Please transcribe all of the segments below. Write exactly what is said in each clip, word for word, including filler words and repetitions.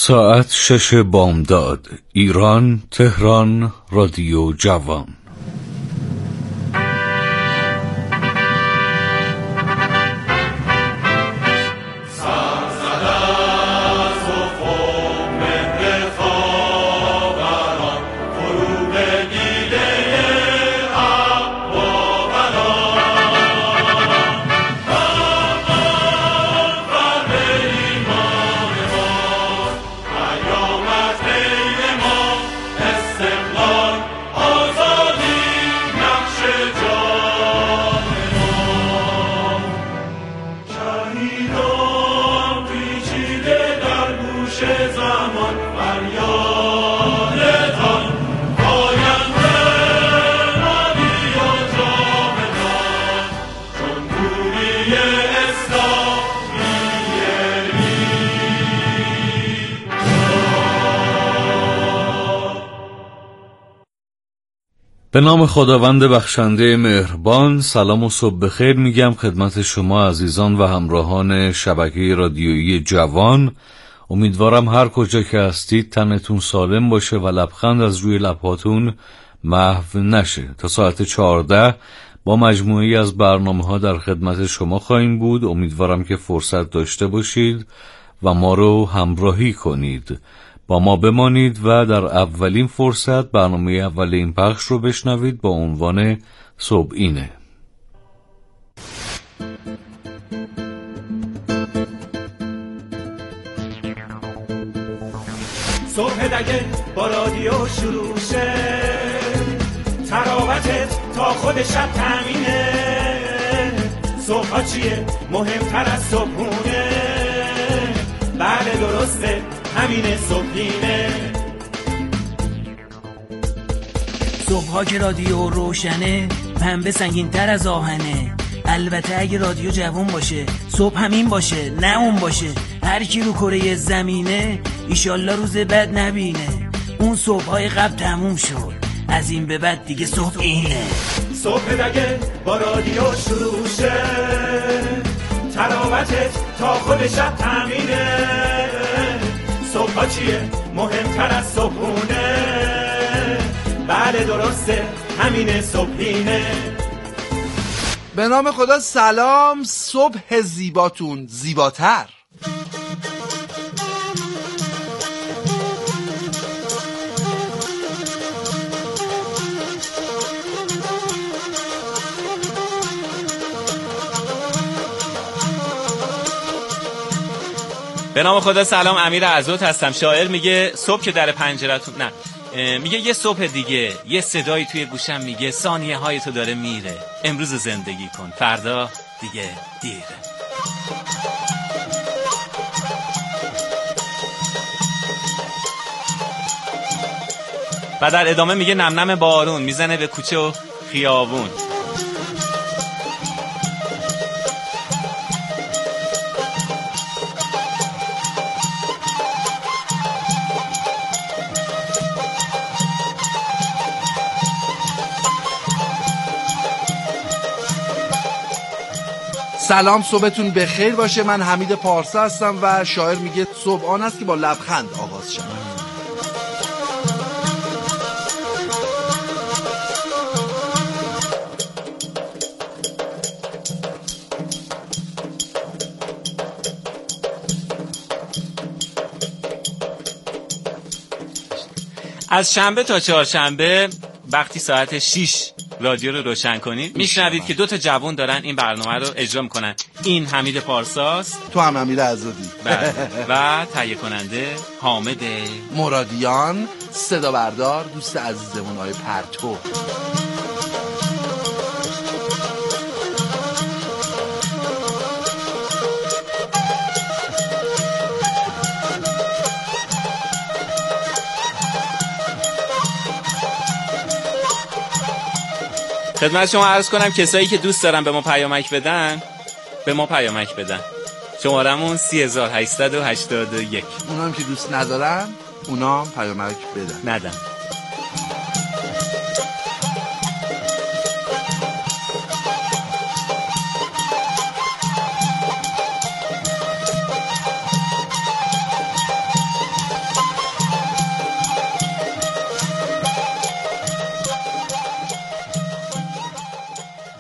ساعت شش بامداد، ایران، تهران، رادیو جوان. به نام خداوند بخشنده مهربان. سلام و صبح بخیر میگم خدمت شما عزیزان و همراهان شبکه رادیویی جوان. امیدوارم هر کجا که هستید تنتون سالم باشه و لبخند از روی لبهاتون محو نشه. تا ساعت چهارده با مجموعی از برنامه ها در خدمت شما خواهیم بود. امیدوارم که فرصت داشته باشید و ما رو همراهی کنید، با ما بمانید و در اولین فرصت برنامه اول این پخش رو بشنوید با عنوان صبح اینه. صبح دگه با رادیو شروع شه، تراوتت تا خود شب تامینه. صبح ها چیه مهمتر از صبحونه؟ بله درسته، همینه صبحینه. صبح ها که رادیو روشنه، پنبه سنگین تر از آهنه. البته اگه رادیو جوان باشه، صبح همین باشه نه اون باشه. هر کی رو کره زمینه ایشالله روز بد نبینه. اون صبح های قبل تموم شد، از این به بعد دیگه صبح اینه. صبح دگه با رادیو شروع شه، تراوتت تا خود شب تامینه. صبح ها چیه مهمتر از صبحونه؟ بله درسته، همینه صبحینه. به نام خدا سلام، صبح زیباتون زیباتر. به نام خدا سلام، امیر عزوت هستم. شاعر میگه صبح که در پنجرتون نه میگه یه صبح دیگه یه صدایی توی گوشم میگه ثانیه های تو داره میره. امروز زندگی کن، فردا دیگه دیره. و در ادامه میگه نم نم بارون میزنه به کوچه و خیابون. سلام، صبحتون بخیر باشه. من حمید پارسا هستم و شاعر میگه صبح آن است که با لبخند آغاز شود. از شنبه تا چهارشنبه وقتی ساعت شش رادیو رو روشن کنید میشنوید که دو تا جوان دارن این برنامه رو اجرا میکنن. این حمید پارساست، تو هم امیر عزادی و تهیه کننده حامد مرادیان، صدا بردار دوست عزیزمون آقای پرتو. خدمت شما عرض کنم کسایی که دوست دارن به ما پیامک بدن به ما پیامک بدن. شمارمون سه هزار و هشتصد و هشتاد و یک. اونا هم که دوست ندارن اونا هم پیامک بدن ندن.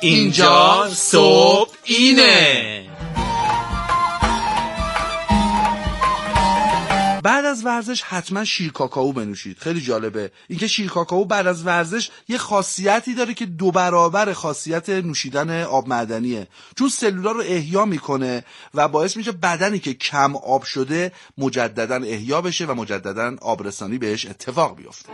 اینجا صبح اینه. بعد از ورزش حتما شیر کاکائو بنوشید. خیلی جالبه اینکه شیر کاکائو بعد از ورزش یه خاصیتی داره که دو برابر خاصیت نوشیدن آب معدنیه، چون سلولا رو احیا میکنه و باعث میشه بدنی که کم آب شده مجددا احیا بشه و مجددا آبرسانی بهش اتفاق بیفته.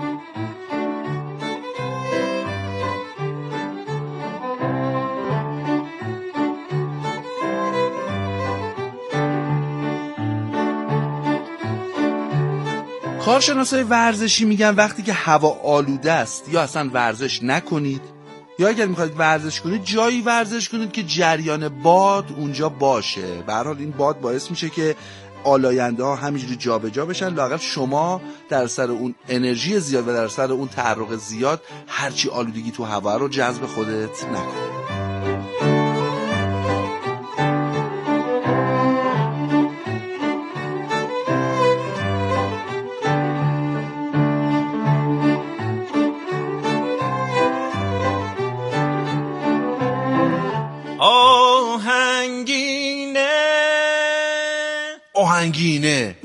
کارشناسای ورزشی میگن وقتی که هوا آلوده است یا اصلا ورزش نکنید، یا اگر میخواید ورزش کنید جایی ورزش کنید که جریان باد اونجا باشه. به هر حال این باد باعث میشه که آلاینده ها همینجوری جابجا بشن، لااقل شما در سر اون انرژی زیاد و در سر اون تحرک زیاد هرچی آلودگی تو هوا رو جذب خودت نکنید. آهنگینه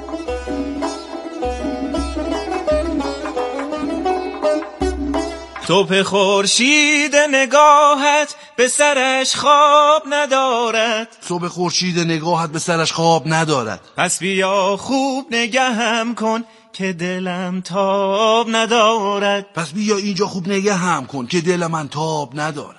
صبح خورشید نگاهت به سرش خواب ندارد، صبح خورشید نگاهت به سرش خواب ندارد. پس بیا خوب نگهم کن که دلم تاب ندارد، پس بیا اینجا خوب نگهم کن که دل من تاب ندارد.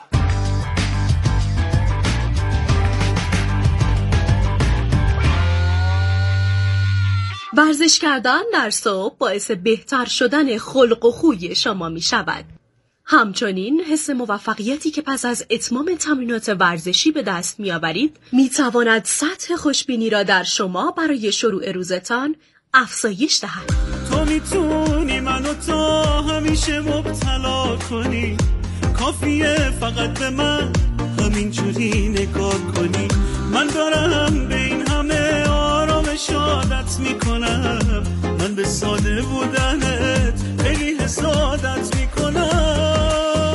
ورزش کردن در صبح باعث بهتر شدن خلق و خوی شما می شود. همچنین حس موفقیتی که پس از اتمام تمرینات ورزشی به دست می آورید می تواند سطح خوشبینی را در شما برای شروع روزتان افزایش دهد. تو میتونی منو تا همیشه مبتلا کنی، کافیه فقط به من همینجوری نگاه کنی. من دارم به این همه آرام شادت میکنم، من به ساده بودنت خیلی حسادت میکنم.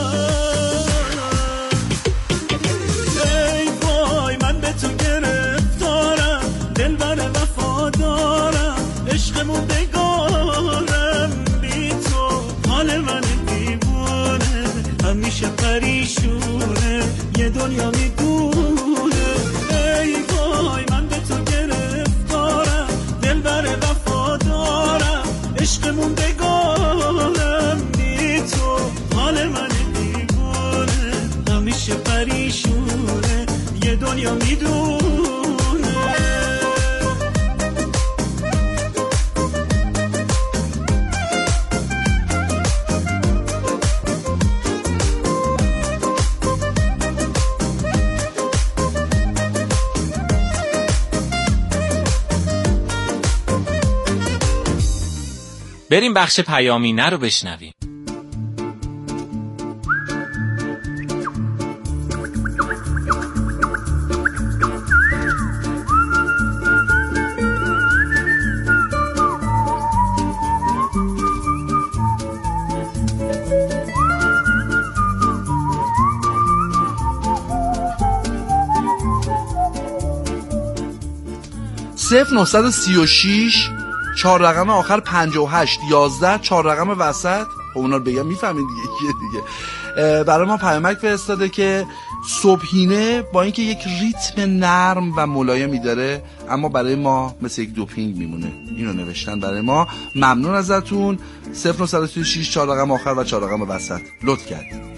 ای وای من به تو گرفتارم، دلبر وفادارم، عشقمون بگارم، بی تو حال من دیوونه همیشه پریشونه، یه دنیا میدونه. ای وای من به تو گرفتارم، دلبر وفادارم، عشقمون بگارم، بی تو حال من دیوونه همیشه پریشونه، یه دنیا میدونه. بریم بخش پیامینه رو بشنویم. صفر نهصد و سی و شش چهار رقم آخر پنجاه و هشت یازده، چهار رقم وسط، خب اونا رو بگم میفهمین دیگه کیه دیگه. برای ما پیامک فرستاده که صبحینه با اینکه یک ریتم نرم و ملایمی داره اما برای ما مثل یک دوپینگ میمونه. اینو نوشتن برای ما. ممنون ازتون. صفر نهصد و سی و شش چهار رقم آخر و چهار رقم وسط لطف کردید.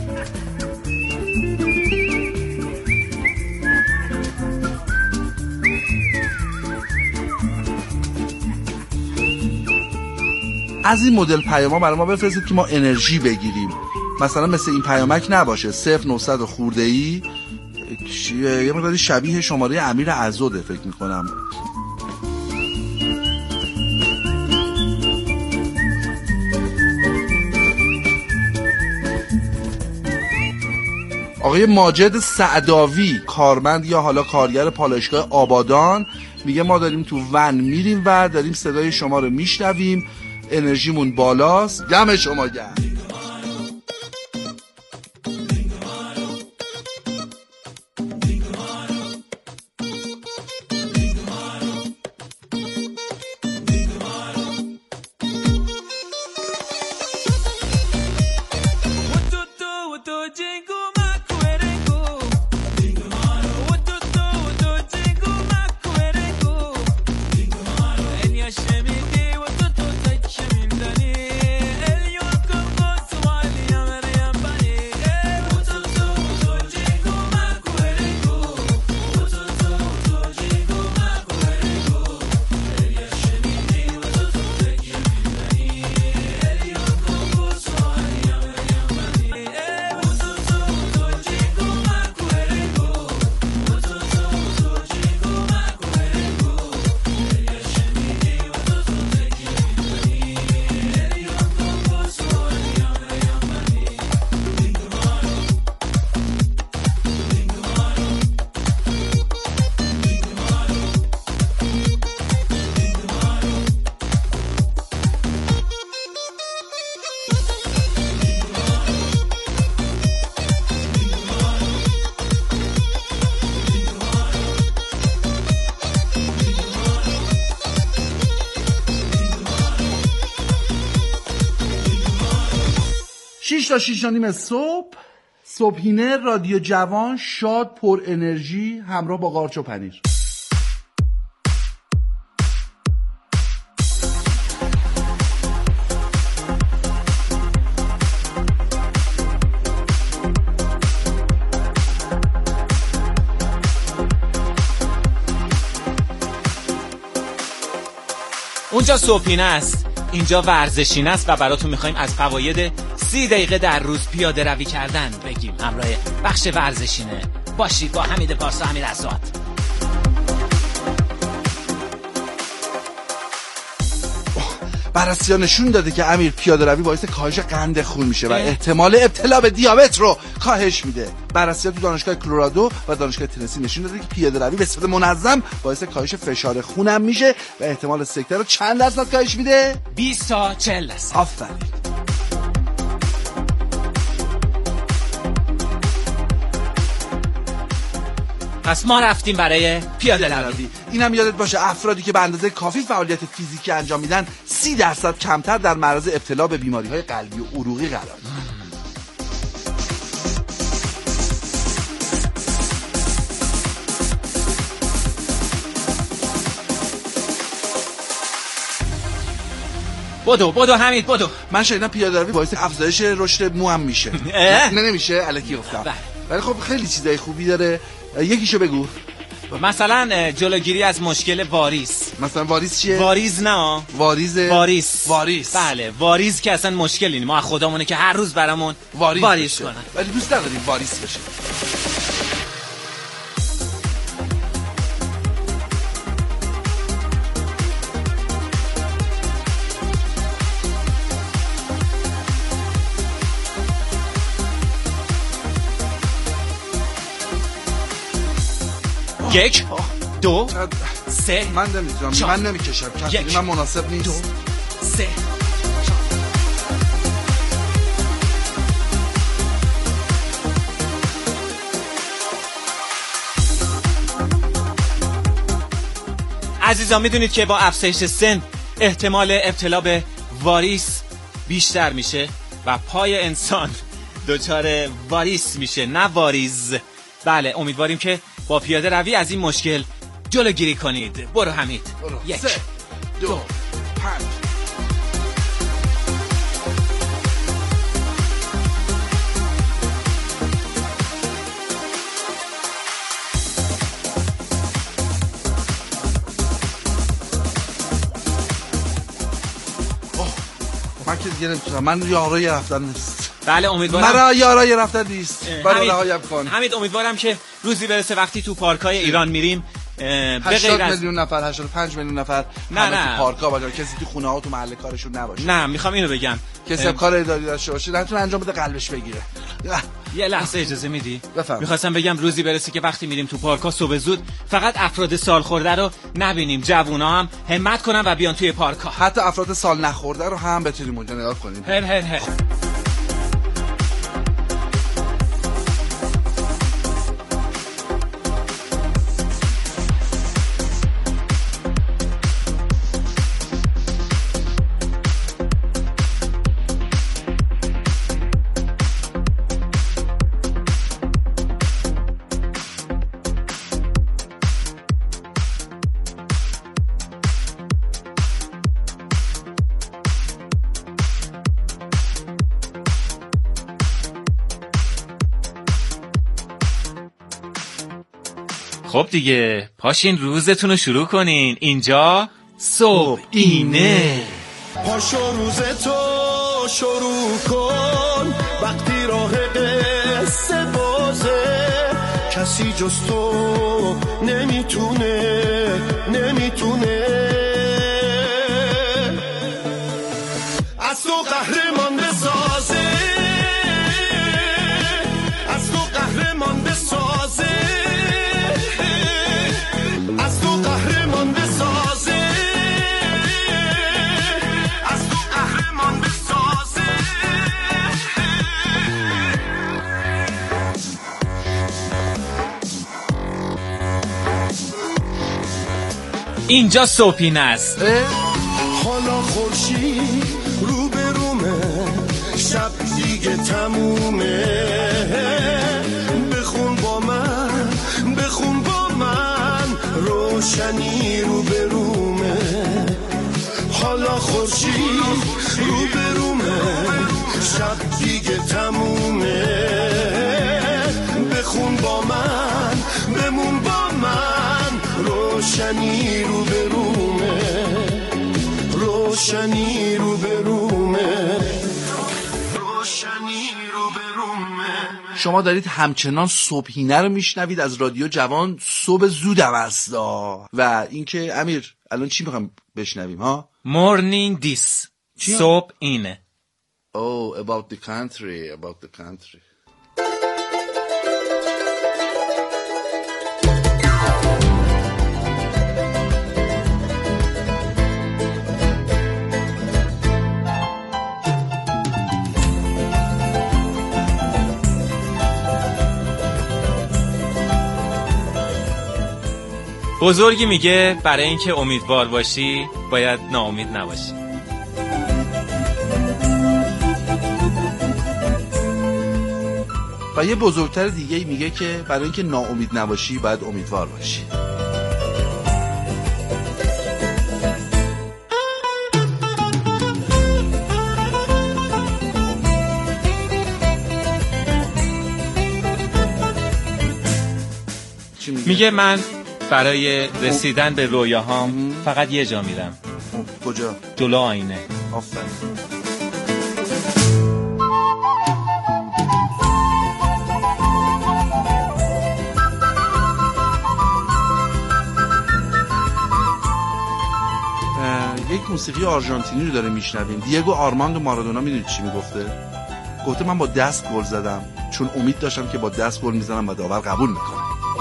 از این مدل پیاما برای ما بفرستید که ما انرژی بگیریم. مثلا مثل این پیامک نباشه صفر نهصد خورده ای، یه مقداری شبیه شماره امیر عزوده فکر میکنم. آقای ماجد سعداوی، کارمند یا حالا کارگر پالایشگاه آبادان، میگه ما داریم تو ون میریم و داریم صدای شما رو میشنویم، انرژیمون بالاست. دم شما گرم. شش تا شش و نیم صبح صبحینه رادیو جوان، شاد، پر انرژی، همراه با قارچ و پنیر. اونجا صبحینه است، اینجا ورزشینه است و براتون میخوایم از فواید سی دقیقه در روز پیاده روی کردن بگیم. همراه بخش ورزشینه باشید با حمید پارسا، امیر عزاد. بررسی‌ها نشون داده که امیر پیاده روی باعث کاهش قند خون میشه و احتمال ابتلا به دیابت رو کاهش میده. بررسی‌ها تو دانشگاه کلرادو و دانشگاه تنسی نشون داده که پیاده روی به صورت منظم باعث کاهش فشار خونم میشه و احتمال سکته رو چند درصد کاهش میده؟ بیست تا چهل درصد. آفرین. پس ما رفتیم برای پیاده روی. اینم یادت باشه افرادی که به اندازه کافی فعالیت فیزیکی انجام میدن سی درصد کمتر در معرض ابتلا به بیماری‌های قلبی و عروقی قرار دارن. بدو بدو حمید بدو. من شنیدم پیاده روی باعث افزایش رشد مو هم میشه. نه نمیشه، الکی گفتم. ولی خب خیلی چیزای خوبی داره. یکیشو بگو. مثلا جلوگیری از مشکل واریس. مثلا واریس چیه؟ واریز نه واریز واریس واریس بله واریز که اصلا مشکلی نیست، ما خودمونه که هر روز برامون واریز, واریز کنن، ولی دوست نداریم واریس بشه. یک دو سه. من نمیتونم، من نمیکشم، کسی من مناسب نیست. دو سه. عزیزان میدونید که با افزایش سن احتمال ابتلا به واریس بیشتر میشه و پای انسان دچار واریس میشه، نه واریز. بله امیدواریم که با پیاده روی از این مشکل جلوگیری کنید. برو حمید. برو. یک سه دو پنج. من که دیگه نمیتونم، من یارای رفتن نیست. بله امیدوارم مرا یارای رفتن نیست. برای رهایم کن حمید. امیدوارم که روزی برسه وقتی تو پارکای ایران میریم به هشتاد غیر از میلیون نفر هشتاد و پنج میلیون نفر نه نه تو پارکا باشه، کسی تو خونه ها تو محل کارشون نباشه. نه میخوام اینو بگم کسی کار اداری داشته باشه نتونه انجام بده قلبش بگیره. یه لحظه اجازه میدی؟ بفهم. میخواستم بگم روزی برسه که وقتی میریم تو پارکا صبح زود فقط افراد سال خورده رو نبینیم، جوونا هم همت کنن و بیان توی پارکا. حتی افراد سال نخورده رو هم بتونیم اونجا نگاه کنیم. هر هر هر. خب دیگه پاشین روزتون رو شروع کنین. اینجا صبحینه. پاشو روزتو شروع کن وقتی راه قصه بازه، کسی جز تو نمیتونه نمیتونه از تو قهرمان بسازه، از تو قهرمان بسازه، از تو قهرمان بسازه، از تو قهرمان بسازه. اینجا صبحینه است. حالا خورشید رو به رومه، شب دیگه دیگه تمومه. بخون با من، بخون با من، روشنی رو به رومه. حالا خورشید رو به رومه، شب دیگه تمومه. بخون با من، بمون با من، روشنی رو به رومه، روشنی رو به رومه، روشنی رو به رومه. شما دارید همچنان صبحینه رو میشنوید از رادیو جوان. صبح زودم است و اینکه امیر الان چی میخوام بشنویم ها؟ مورنینگ دیس، صبح اینه. Oh, about the country, about the country. بزرگی میگه برای اینکه امیدوار باشی باید ناامید نباشی. و یه بزرگتر دیگه میگه که برای اینکه ناامید نباشی باید امیدوار باشی. میگه من برای رسیدن به رویاهام فقط یه جا میرم. کجا؟ جلو آینه. آفرین. یک موسیقی آرژانتینی رو داره میشنویم. دیگو آرماندو مارادونا میدونید چی میگفته؟ گفته من با دست گل زدم چون امید داشتم که با دست گل میزنم و داور قبول میکنه.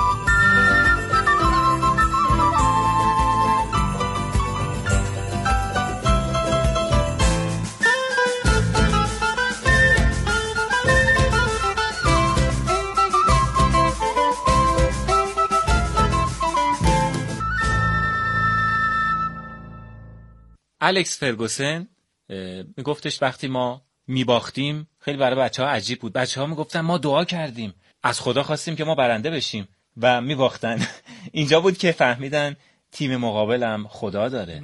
الکس فرگوسن میگفتش وقتی ما میباختیم خیلی برای بچه ها عجیب بود. بچه ها میگفتن ما دعا کردیم، از خدا خواستیم که ما برنده بشیم و میباختن. اینجا بود که فهمیدن تیم مقابلم خدا داره.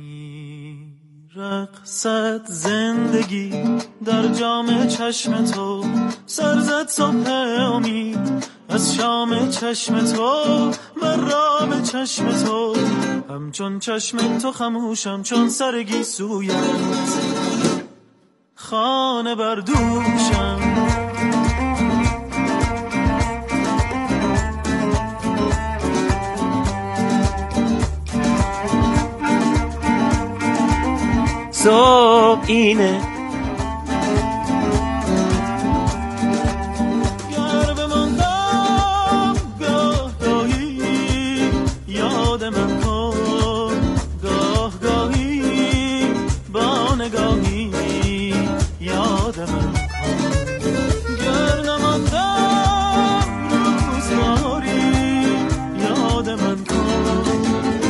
رقصت زندگی در جام چشم تو، سرزد صبح امید از شام چشم تو، من رام چشم تو، همچون چشم تو خموشم چون سرگی سویت، خانه بردوشم. صبح اینه یار بماندم گاه گاهی، یاد من کن گاه گاهی، با نگاهی یاد من کن. گر نماندم روزگاری یاد من کن،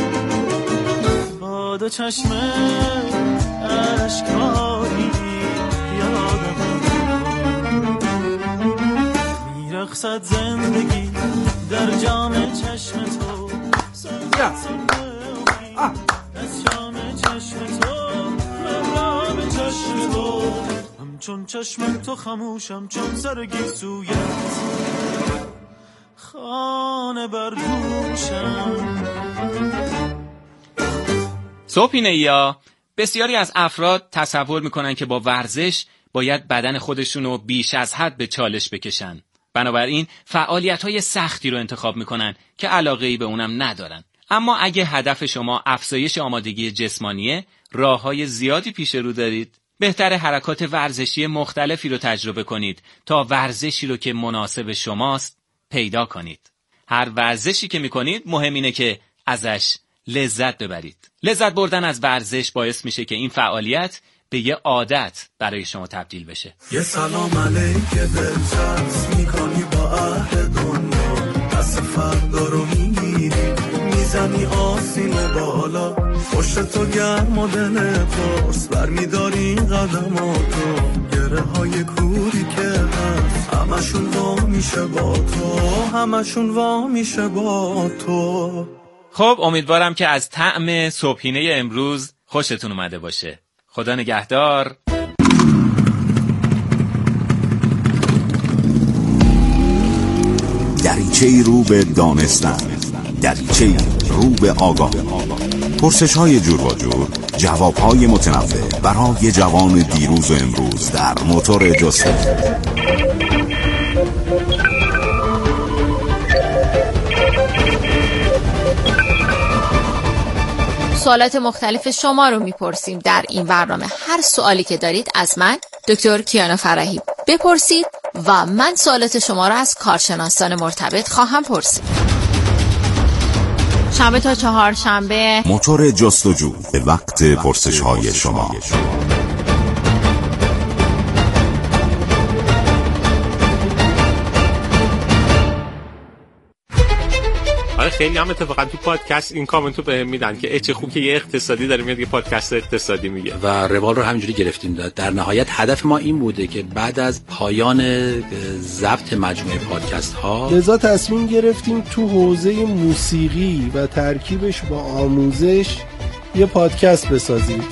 با دو چشمه اشکاری یادم میرقصد زندگی در جام چشم تو، از جام چشم تو، من رام چشم تو، همچون چشم تو خموشم چون سرگی سویت، خانه بردوشم. صبحینه یا بسیاری از افراد تصور میکنن که با ورزش باید بدن خودشون رو بیش از حد به چالش بکشن. بنابراین فعالیت‌های سختی رو انتخاب میکنن که علاقه‌ای به اونم ندارن. اما اگه هدف شما افزایش آمادگی جسمانیه، راه‌های زیادی پیش رو دارید. بهتره حرکات ورزشی مختلفی رو تجربه کنید تا ورزشی رو که مناسب شماست پیدا کنید. هر ورزشی که میکنید مهم اینه که ازش لذت ببرید. لذت بردن از ورزش باعث میشه که این فعالیت به یه عادت برای شما تبدیل بشه. یه سلام علیک دلچسب میکنی با اهل دنیا، دست فردا رو میگیری میزنی آسین بالا، پشت تو گرم و دل پرس برمیداری قدماتو، گره های کوری که هست همشون وا میشه با تو، همشون وا میشه با تو. خب امیدوارم که از طعم صبحینه امروز خوشتون اومده باشه. خدا نگهدار. دریچه‌ای رو به دانستن، دریچه‌ای رو به آگاه، پرسش‌های جور و جور، جواب‌های متنوع برای جوان دیروز و امروز در موتور جستجو. سوالات مختلف شما رو میپرسیم در این برنامه. هر سوالی که دارید از من دکتر کیانا فرحی بپرسید و من سوالات شما رو از کارشناسان مرتبط خواهم پرسید. شنبه تا چهار شنبه موتور جستجو به وقت پرسش های شما. آره خیلی هم اتفاقا تو پادکست این کامنتو بهم میدن که چه خوب که یه اقتصادی داره میاد یه پادکست اقتصادی میگه و روال رو همینجوری گرفتیم. در نهایت هدف ما این بوده که بعد از پایان ضبط مجموعه پادکست ها لذا تصمیم گرفتیم تو حوزه موسیقی و ترکیبش با آموزش یه پادکست بسازیم.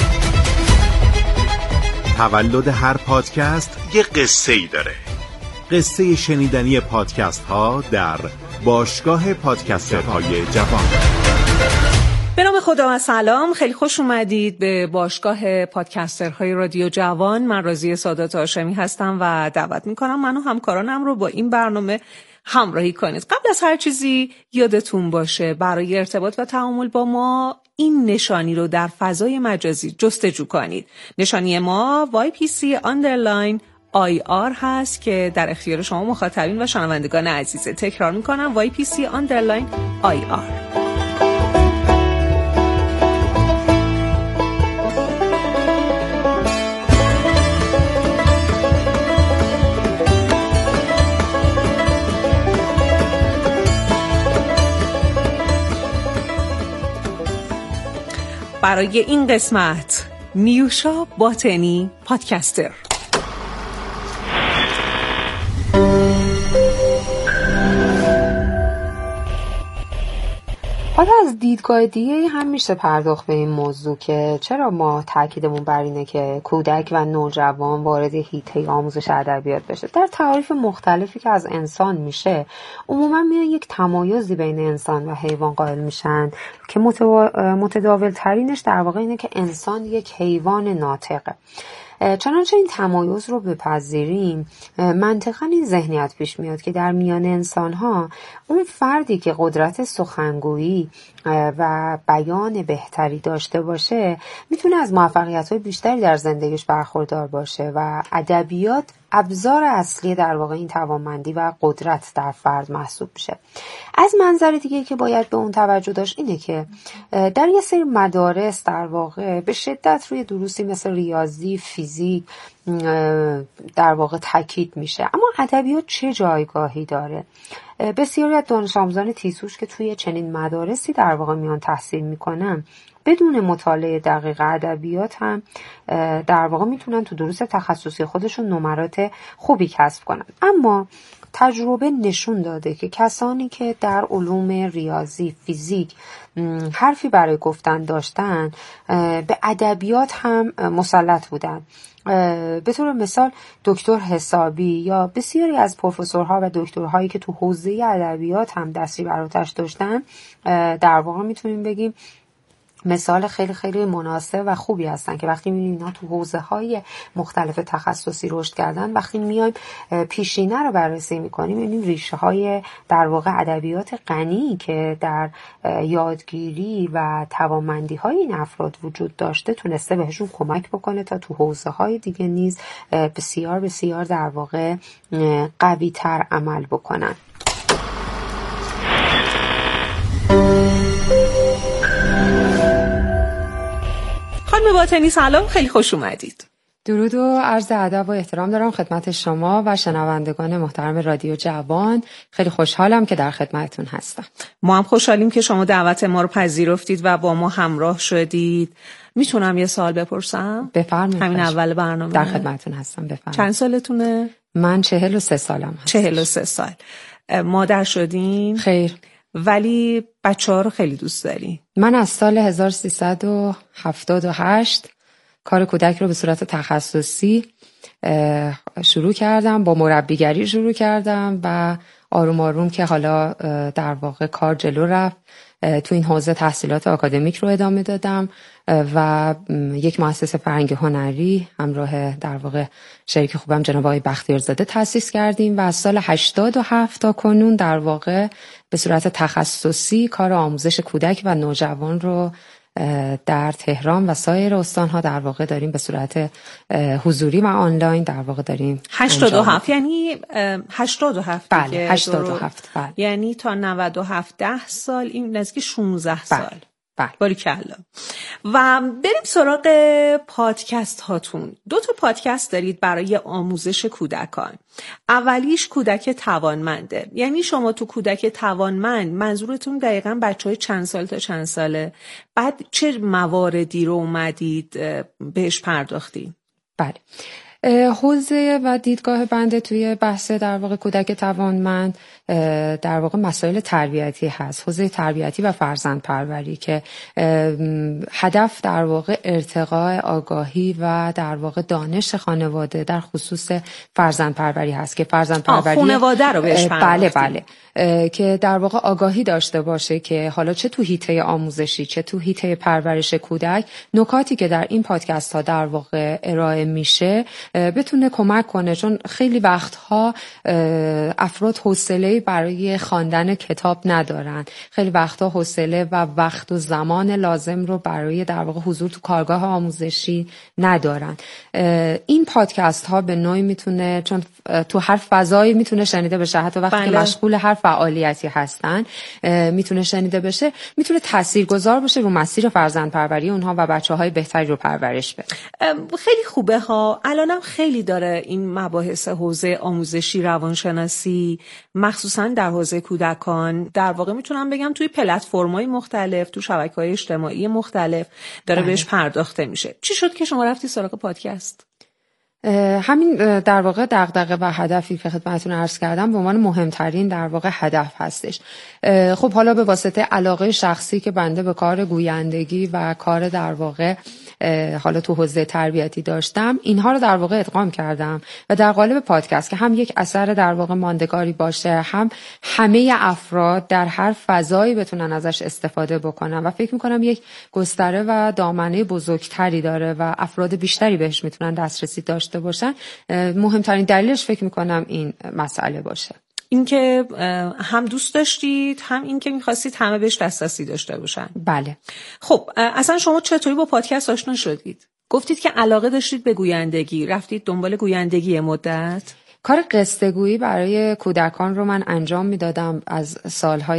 تولد هر پادکست یه قصه ای داره. قصه شنیدنی پادکست ها در باشگاه پادکسترهای جوان. به نام خدا و سلام، خیلی خوش اومدید به باشگاه پادکسترهای رادیو جوان. من راضیه سادات هاشمی هستم و دعوت میکنم من و همکارانم رو با این برنامه همراهی کنید. قبل از هر چیزی یادتون باشه برای ارتباط و تعامل با ما این نشانی رو در فضای مجازی جستجو کنید. نشانی ما وای پی سی underline آی آر هست که در اختیار شما مخاطبین و شنوندگان عزیزه. تکرار میکنم وای پی سی underline آی آر. برای این قسمت نیوشا باطنی پادکستر. حالا از دیدگاه دیگه هم میشه پرداخت به این موضوع که چرا ما تاکیدمون بر اینه که کودک و نوجوان وارد حیطه آموزش ادبیات بشه. در تعاریف مختلفی که از انسان میشه عموما میان یک تمایزی بین انسان و حیوان قائل میشن که متداول ترینش در واقع اینه که انسان یک حیوان ناطقه. چنانچه این تمایز رو بپذیریم منطقاً این ذهنیت پیش میاد که در میان انسان‌ها اون فردی که قدرت سخنگویی و بیان بهتری داشته باشه میتونه از موفقیت‌های بیشتری در زندگیش برخوردار باشه و ادبیات ابزار اصلی در واقع این توانمندی و قدرت در فرد محسوب میشه. از منظر دیگه که باید به اون توجه داشت اینه که در یه سری مدارس در واقع به شدت روی دروسی مثل ریاضی، فیزیک در واقع تاکید میشه. اما ادبیات چه جایگاهی داره؟ بسیاری از دانش آموزان تیزهوش که توی چنین مدارسی در واقع میان تحصیل میکنن بدون مطالعه دقیق ادبیات هم در واقع میتونن تو دروس تخصصی خودشون نمرات خوبی کسب کنن. اما تجربه نشون داده که کسانی که در علوم ریاضی، فیزیک حرفی برای گفتن داشتن به ادبیات هم مسلط بودن. به طور مثال دکتر حسابی یا بسیاری از پروفسورها و دکترهایی که تو حوزه ادبیات هم دستی بر آتش داشتن در واقع میتونیم بگیم مثال خیلی خیلی مناسب و خوبی هستن که وقتی می‌بینیم اینا تو حوزه‌های مختلف تخصصی رشد کردن، وقتی میایم پیشینه رو بررسی می‌کنیم می‌بینیم ریشه‌های در واقع ادبیات غنی که در یادگیری و توانمندی‌های این افراد وجود داشته تونسته بهشون کمک بکنه تا تو حوزه‌های دیگه نیز بسیار بسیار در واقع قوی‌تر عمل بکنن. خانم باطنی سلام، خیلی خوش اومدید. درود و عرض ادب و احترام دارم خدمت شما و شنوندگان محترم رادیو جوان. خیلی خوشحالم که در خدمتتون هستم. ما هم خوشحالیم که شما دعوت ما رو پذیرفتید و با ما همراه شدید. میتونم یه سوال بپرسم؟ بفرمایید. همین اول برنامه. در خدمتتون هستم. بفرمایید. چند سالتونه؟ من چهل و سه سالم هست. چهل و سه سال. مادر شدین؟ خیر. ولی بچه‌ها رو خیلی دوست داری؟ من از سال هزار و سیصد و هفتاد و هشت کار کودک رو به صورت تخصصی شروع کردم، با مربیگری شروع کردم و آروم آروم که حالا در واقع کار جلو رفت تو این حوزه تحصیلات آکادمیک رو ادامه دادم و یک مؤسسه فرهنگ هنری همراه در واقع شریک خوبم جناب آقای بختیارزاده تأسیس کردیم و از سال هشتاد و هفت تا کنون در واقع به صورت تخصصی کار آموزش کودک و نوجوان رو در تهران و سایر استان‌ها در واقع داریم به صورت حضوری و آنلاین در واقع داریم. هشتاد و هفت یعنی هشتاد و هفت. بله هشتاد و هفت. بله. یعنی تا نود و هفت ده سال، این نزدیک شانزده سال. بله. بله. باریکلا. و بریم سراغ پادکست هاتون. دو تا پادکست دارید برای آموزش کودکان. اولیش کودک توانمنده. یعنی شما تو کودک توانمند منظورتون دقیقاً بچهای چند سال تا چند ساله؟ بعد چه مواردی رو اومدید بهش پرداختید؟ بله. حوزه و دیدگاه بنده توی بحث در واقع کودک توانمند در واقع مسائل تربیتی هست، حوزه تربیتی و فرزند پروری که هدف در واقع ارتقاء آگاهی و در واقع دانش خانواده در خصوص فرزند پروری هست که فرزند پروری خانواده رو بهش بله بله که در واقع آگاهی داشته باشه که حالا چه تو حیطه آموزشی چه تو حیطه پرورش کودک نکاتی که در این پادکست ها در واقع ارائه میشه بتونه کمک کنه، چون خیلی وقتها افراد حوصله برای خواندن کتاب ندارن، خیلی وقتها حوصله و وقت و زمان لازم رو برای در واقع حضور تو کارگاه آموزشی ندارن. این پادکست ها به نوعی میتونه، چون تو هر فضایی میتونه شنیده بشه، حتی وقتی بله. که مشغول هر فعالیتی هستن میتونه شنیده بشه، میتونه تاثیرگذار باشه رو مسیر فرزند پروری اونها و بچه‌های بهتری رو پرورش بده. خیلی خوبه ها. الانم خیلی داره این مباحث حوزه آموزشی روانشناسی مخصوصا در حوزه کودکان در واقع میتونم بگم توی پلتفرم‌های مختلف، تو شبکه‌های اجتماعی مختلف داره بله. بهش پرداخته میشه. چی شد که شما رفتی سراغ پادکست؟ همین در واقع دغدغه و هدفی که خدمتتون عرض کردم به عنوان مهمترین در واقع هدف هستش. خب حالا به واسطه علاقه شخصی که بنده به کار گویندگی و کار در واقع حالا تو حوزه تربیتی داشتم، اینها رو در واقع ادغام کردم و در قالب پادکست که هم یک اثر در واقع ماندگاری باشه، هم همه افراد در هر فضایی بتونن ازش استفاده بکنن و فکر می‌کنم یک گستره و دامنه بزرگتری داره و افراد بیشتری بهش میتونن دسترسی داشته باشن. مهمترین دلیلش فکر می‌کنم این مسئله باشه. این که هم دوست داشتید، هم این که می‌خواستید همه بهش دسترسی داشته باشن. بله. خب اصلا شما چطوری با پادکست آشنا شدید؟ گفتید که علاقه داشتید به گویندگی، رفتید دنبال گویندگی مدت؟ کار قصه گویی برای کودکان رو من انجام میدادم از سالهای